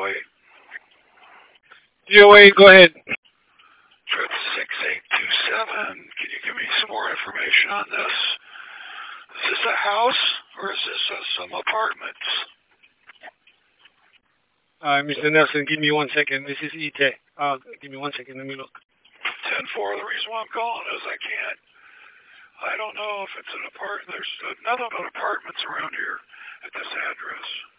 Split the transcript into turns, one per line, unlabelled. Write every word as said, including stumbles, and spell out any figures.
eight.
D O eight, go ahead.
Trip six eight two seven. Can you give me some more information on this? Is this a house or is this uh, some apartments?
Uh, Mister Nelson, give me one second. This is E T. Uh, give me one second. Let me look.
ten four, the reason why I'm calling is I can't. I don't know if it's an apartment. There's nothing but apartments around here at this address.